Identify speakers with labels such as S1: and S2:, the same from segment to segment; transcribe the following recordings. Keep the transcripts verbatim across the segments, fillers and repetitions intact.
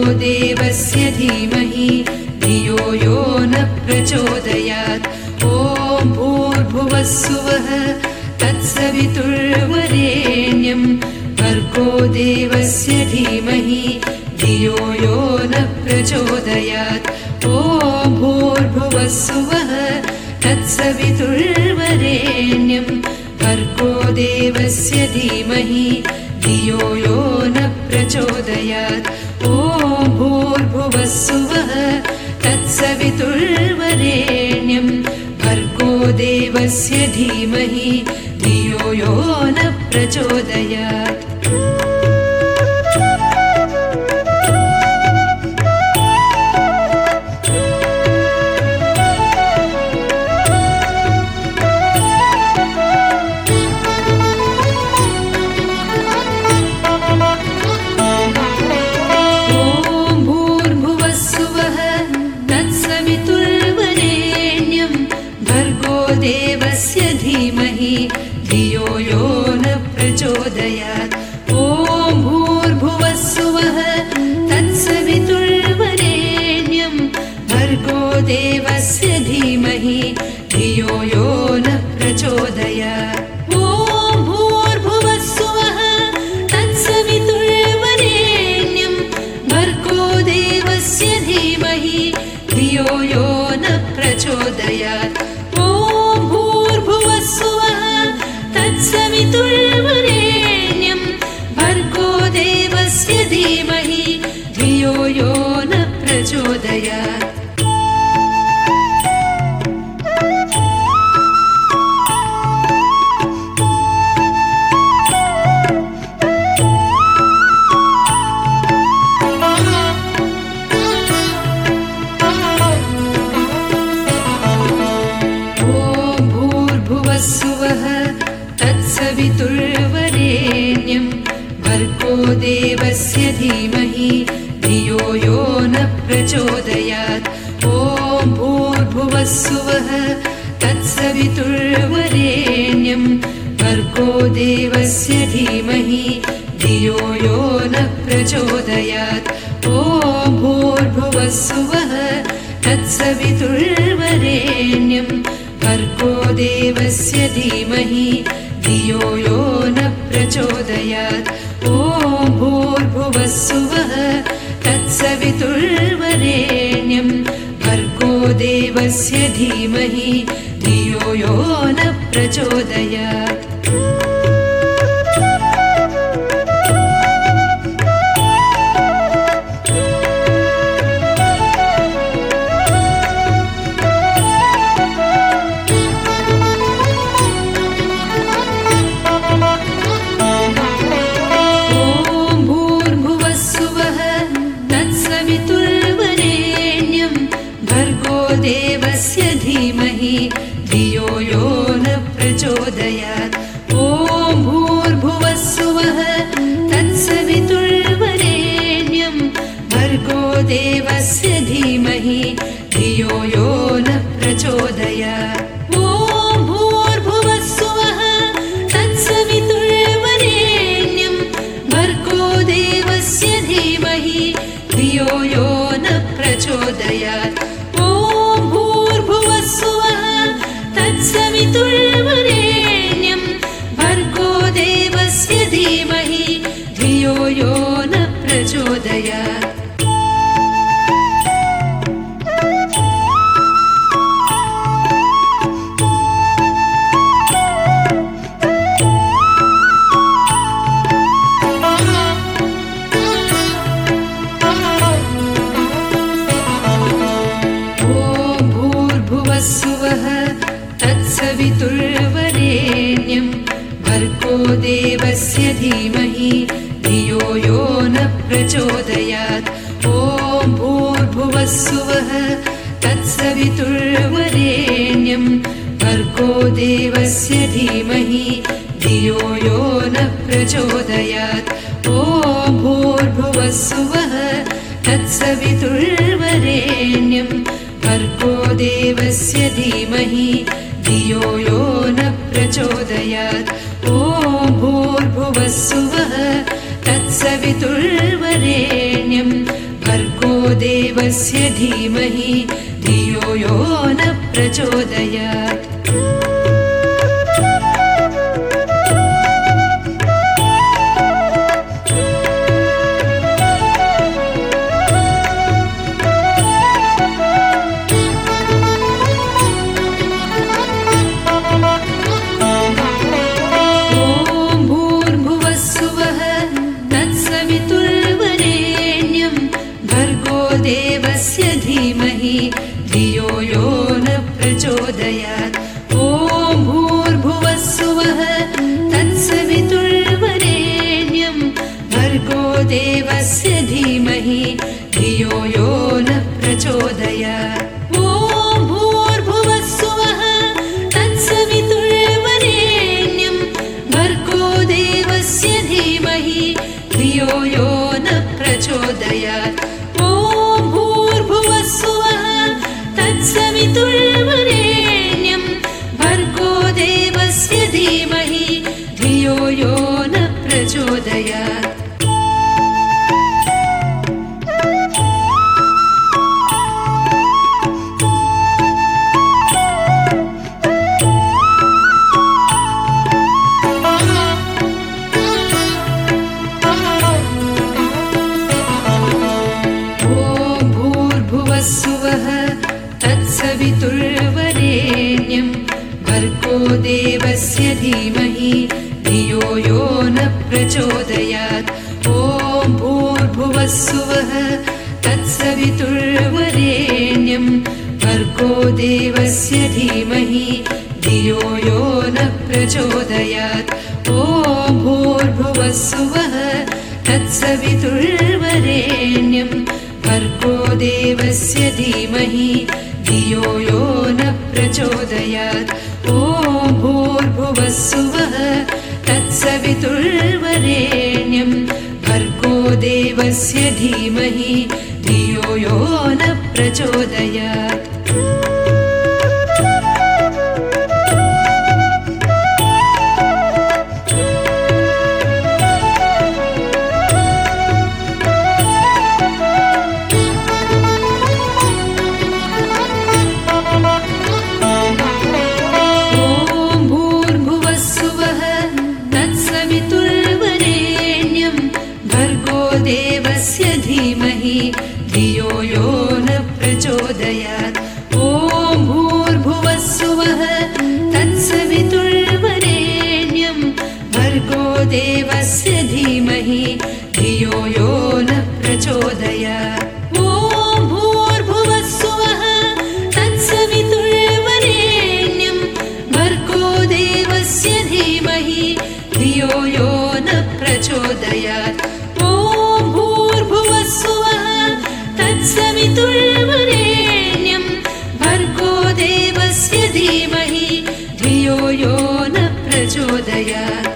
S1: देवस्य धीमहि धियो यो न प्रचोदयात्। ॐ भूर्भुवस्सुवः तत्सवितुर्वरेण्यं भर्गो देवस्य धीमहि धियो यो न प्रचोदयात्। ॐ भूर्भुवस्सुवः तत्सवितुर्वरेण्यं भर्गो देवस्य धीमहि धियो यो न प्रचोदयात्। ॐ भूर्भुवस्सुवः तत्सवितुर्वरेण्यं भर्गो देवस्य धीमहि धियो यो न प्रचोदयात्। देवस्य धीमहि धियो यो न प्रचोदयात्। ॐ भूर्भुवस्सुवः तत्सवितुर्वरेण्यं भर्गो देवस्य धीमहि धियो यो न प्रचोदयात्। ॐ भूर्भुवस्सुवः तत्सवितुर्वरेण्यं भर्गो देवस्य धीमहि धियो यो न प्रचोदयात्। तत्सवितुर्वरेण्यं भर्गो देवस्य धीमहि धियो यो न प्रचोदयात्। भूर्भुवस्सुवः तत्सवितुर्वरेण्यं भर्गो देवस्य धीमहि धियो यो न प्रचोदयात्। ॐ भूर्भुवस्सुवः तत्सवितुर्वरेण्यं भर्गो देवस्य धीमहि धियो यो न प्रचोदयात्। ॐ भूर्भुवस्सुवः तत्सवितुर्वरेण्यं भर्गो देवस्य धीमहि धियो यो न प्रचोदयात्। ॐ भूर्भुवस्सुवः तत्सवितुर्वरेण्यं भर्गो देवस्य धीमहि धियो यो न प्रचोदयात्। देवस्य धीमहि धियो यो न प्रचोदयात्। ॐ भूर्भुवस्सुवः तत्सवितुर्वरेण्यं भर्गो देवस्य धीमहि धियो यो न प्रचोदयात्। ॐ भूर्भुवस्सुवः तत्सवितुर्वरेण्यं भर्गो देवस्य धीमहि धियो यो न प्रचोदयात्। तत्सवितुर्वरेण्यं भर्गो देवस्य धीमहि धियो यो न प्रचोदयात्। तत्सवितुर्वरेण्यं भर्गो देवस्य धीमहि धियो यो न प्रचोदयात्। ॐ भूर्भुवस्सुवः तत्सवितुर्वरेण्यं भर्गो देवस्य धीमहि धियो यो न प्रचोदयात्। ॐ भूर्भुवस्सुवः तत्सवितुर्वरेण्यं भर्गो देवस्य धीमहि धियो यो न प्रचोदयात्। ॐ भूर्भुवस्सुवः तत्सवितुर्वरेण्यं भर्गो देवस्य धीमहि धियो यो न प्रचोदयात्। देवस्य धीमहि धियो यो न प्रचोदयात्। ॐ भूर्भुवस्सुवः तत्सवितुर्वरेण्यं भर्गो देवस्य धीमहि धियो यो न प्रचोदयात्। ॐ भूर्भुवस्सुवः तत्सवितुर्वरेण्यं भर्गो देवस्य धीमहि धियो यो न प्रचोदयात्। तत्सवितुर्वरेण्यं भर्गो देवस्य धीमहि धियो यो न प्रचोदयात्। तत्सवितुर्वरेण्यं भर्गो देवस्य धीमहि धियो यो न प्रचोदयात्। ॐ भूर्भुवस्सुवः तत्सवितुर्वरेण्यं भर्गो देवस्य धीमहि धियो यो न प्रचोदयात्। ॐ भूर्भुवस्सुवः तत्सवितुर्वरेण्यं भर्गो देवस्य धीमहि धियो यो न प्रचोदयात्। ॐ भूर्भुवस्सुवः तत्सवितुर्वरेण्यं भर्गो देवस्य धीमहि धियो यो न प्रचोदयात्। देवस्य धीमहि धियो यो न प्रचोदयात्। ॐ भूर्भुवस्सुवः तत्सवितुर्वरेण्यं भर्गो देवस्य धीमहि धियो यो न प्रचोदयात्। ॐ भूर्भुवस्सुवः तत्सवितुर्वरेण्यं भर्गो देवस्य धीमहि धियो यो न प्रचोदयात्। तत्सवितुर्वरेण्यं भर्गो देवस्य धीमहि धियो यो न प्रचोदयात्।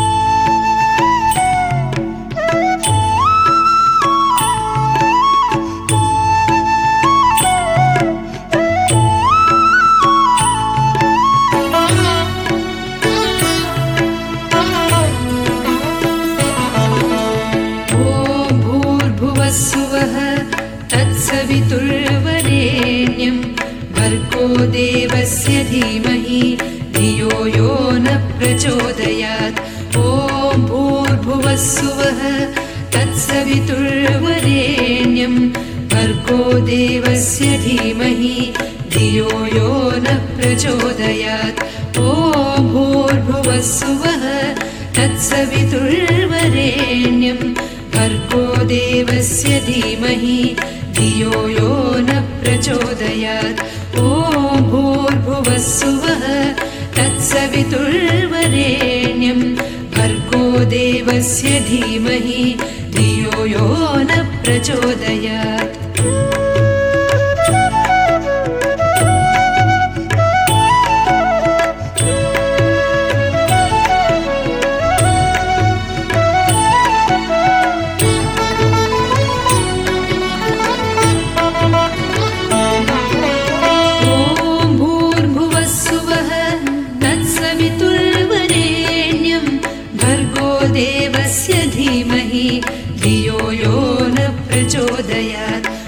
S1: तत्सवितुर्वरेण्यं भर्गो देवस्य धीमहि धियो यो न प्रचोदयात्। ॐ भूर्भुवस्सुवः तत्सवितुर्वरेण्यं भर्गो देवस्य धीमहि धियो यो न प्रचोदयात्। ॐ भूर्भुवस्सुवः तत्सवितुर्वरेण्यं भर्गो देवस्य धीमहि धियो यो न प्रचोदयात्। ॐ भूर्भुवस्सुवः तत्सवितुर्वरेण्यं भर्गो देवस्य धीमहि धियो यो न प्रचोदयात्। देवस्य धीमहि धियो यो न प्रचोदयात्।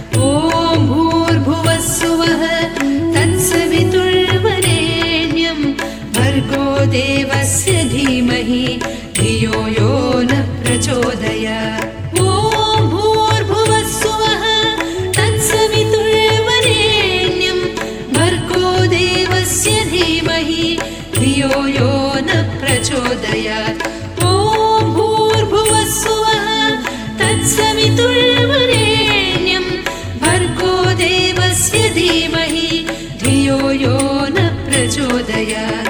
S1: भूर्भुवस्सुवः तत्सवितुर्वरेण्यं भर्गो देवस्य धीमहि धियो यो न प्रचोदयात्।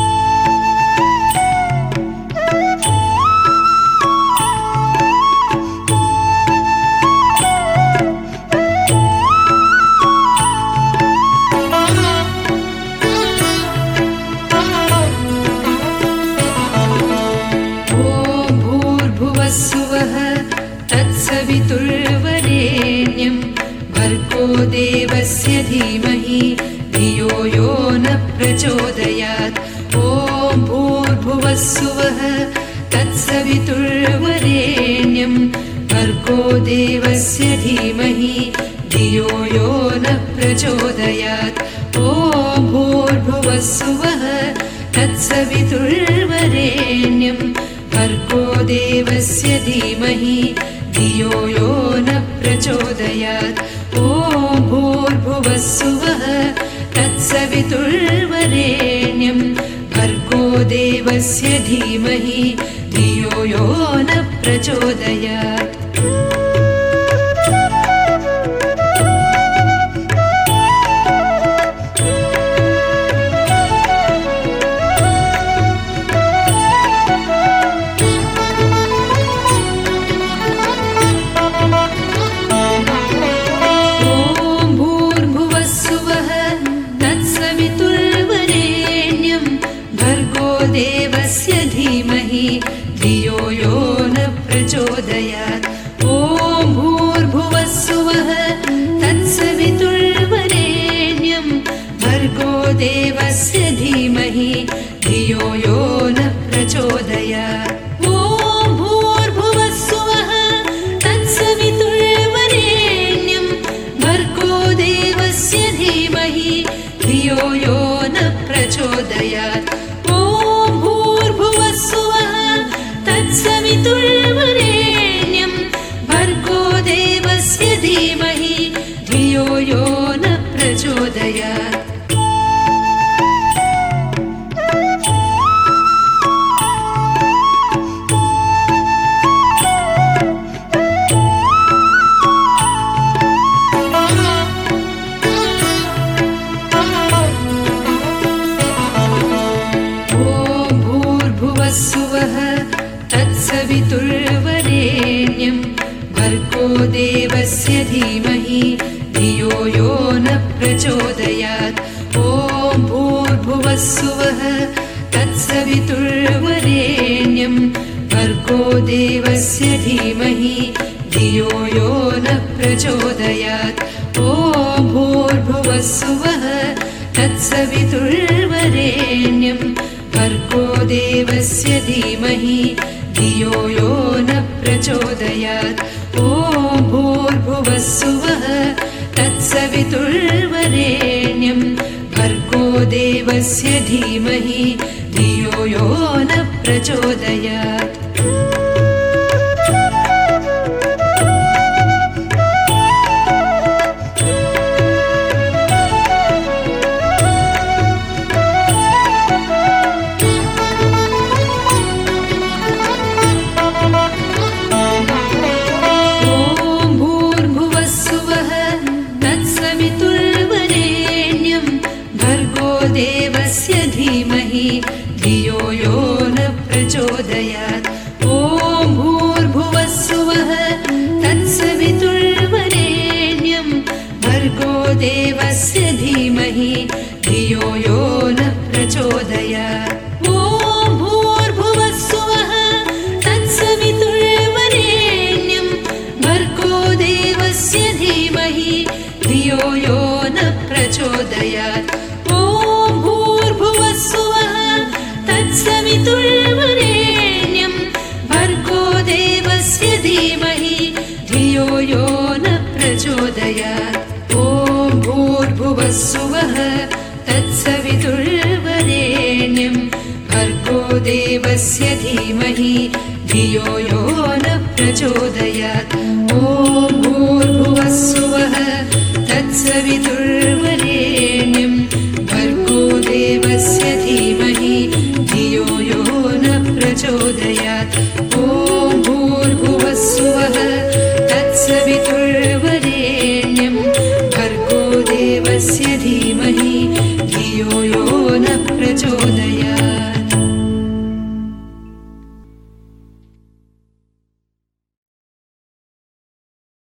S1: तत्सवितुर्वरेण्यं भर्गो देवस्य धीमहि धियो यो न प्रचोदयात्। ॐ भूर्भुवस्सुवः तत्सवितुर्वरेण्यं भर्गो देवस्य धीमहि धियो यो न प्रचोदयात्। ॐ भूर्भुवस्सुवः तत्सवितुर्वरेण्यं भर्गो देवस्य धीमहि धियो यो न प्रचोदयात्। ॐ भूर्भुवस्सुवः तत्सवितुर्वरेण्यं भर्गो देवस्य धीमहि धियो यो न प्रचोदयात्। देवस्य धीमहि धियो यो न प्रचोदयात्। ॐ भूर्भुवस्सुवः तत्सवितुर्वरेण्यं भर्गो देवस्य धीमहि धियो यो न प्रचोदयात्। ॐ भूर्भुवस्सुवः तत्सवितुर्वरेण्यं भर्गो देवस्य धीमहि धियो यो न प्रचोदयात्। तत्सवितुर्वरेण्यं भर्गो देवस्य धीमहि धियो यो न प्रचोदयात्। तत्सवितुर्वरेण्यं भर्गो देवस्य धीमहि धियो यो न प्रचोदयात्। ॐ भूर्भुवस्सुवः तत्सवितुर्वरेण्यं भर्गो देवस्य धीमहि धियो यो न प्रचोदयात्। ॐ भूर्भुवस्सुवः तत्सवितुर्वरेण्यं भर्गो देवस्य धीमहि धियो यो न प्रचोदयात्। ॐ भूर्भुवस्सुवः तत्सवितुर्वरेण्यं भर्गो देवस्य धीमहि धियो यो न प्रचोदयात्। देवस्य धीमहि धियो यो न प्रचोदयात्। ॐ भूर्भुवस्सुवः तत्सवितुर्वरेण्यं भर्गो देवस्य धीमहि धियो यो न प्रचोदयात्। ॐ भूर्भुवस्सुवः तत्सवितुर्वरेण्यं भर्गो देवस्य धीमहि धियो यो न प्रचोदयात्। तत्सवितुर्वरेण्यं भर्गो देवस्य धीमहि धियो यो न प्रचोदयात्। ॐ भूर्भुवस्सुवः तत्सवितुर्वरेण्यं भर्गो देवस्य धीमहि धियो यो न प्रचोदयात्। ॐ भूर्भुवस्सुवः तत्सवितुर्वरेण्यं भर्गो प्रचोदयात्।